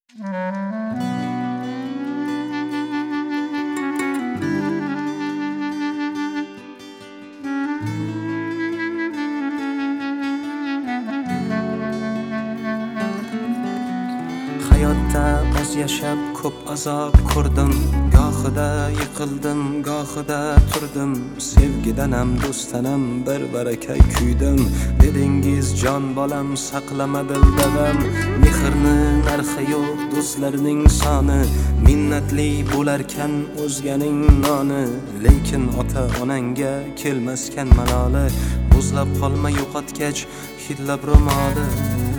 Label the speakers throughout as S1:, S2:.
S1: Hayotda oz yashab ko'p azob ko'rdim, gohida yiqildim, gohida turdim. Sevgidanam do'stanam bir baraka kuydim. Dedingiz jon bolam saqlama dildavam. Mehrni narxi yo'q do'stlarning soni, minnatli bo'larkan o'zganing noni. Lekin ota onangga kelmaskan maloli, muzlab qolma yo'qotgach hidlab ro'moli.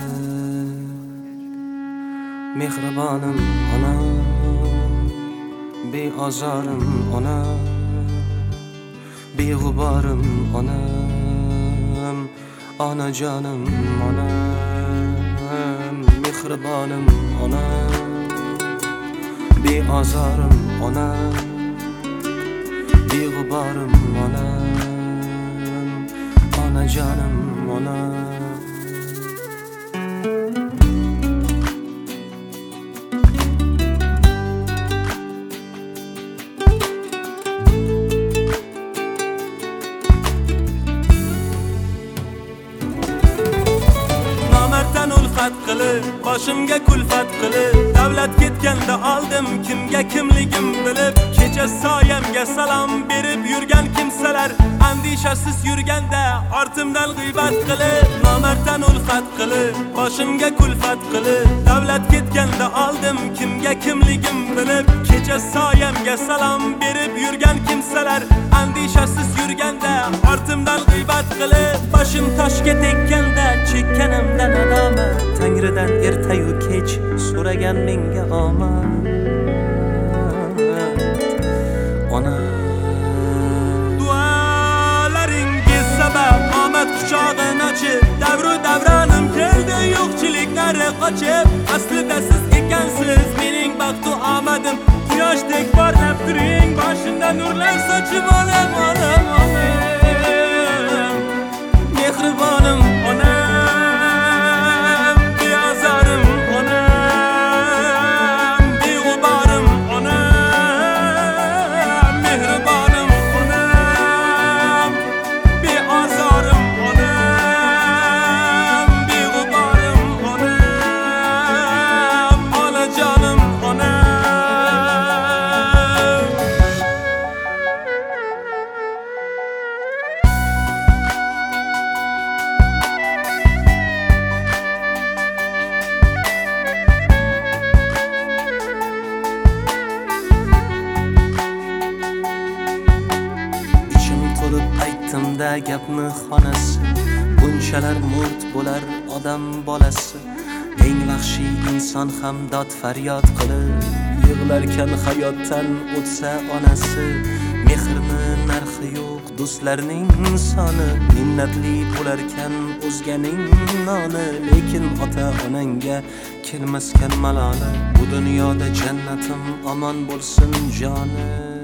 S1: Mehribonim ona, beozorim ona, beg'uborim onam, onajonim onam. Mehribonim ona, beozorim ona, beg'uborim onam, onajonim onam. Boshimga kulfat qilib, davlat ketganda oldim kimga kimligim bilib. Kecha soyamga salom berib yurgan kimsalar, andishasiz yurganda ortimdan g'iybat qilib. Nomarddan ulfat qilib, boshimga kulfat qilib, davlat ketganda oldim kimga kimligim bilib. Kecha soyamga salom berib yurgan kimsalar, andishasiz yurganda ortimdan g'iybat qilib. Boshim toshga tekkanda chekkanimdan nadomat, Tangridan ertayu kech so'ragan menga omad. Ona, duolaringiz sabab omad quchog'ini ochib, davru davronim keldi yo'qchiliklari qochib. Aslida siz ekansiz mening baxtu omadim, quyoshdek porlab turing, boshimda nurlar sochib olam onam onam. Mehribonim onam, gapni xonasi, bunchalar murt bo'lar odam bolasi. Eng vahshiy inson ham dod faryod qilib, yig'larkan hayotdan o'tsa onasi. Mehrni narxi yo'q do'stlarning soni, minnatli bo'larkan o'zganing noni. Lekin ota onangga kelmaskan maloli, bu dunyoda jannatim omon bo'lsin joni.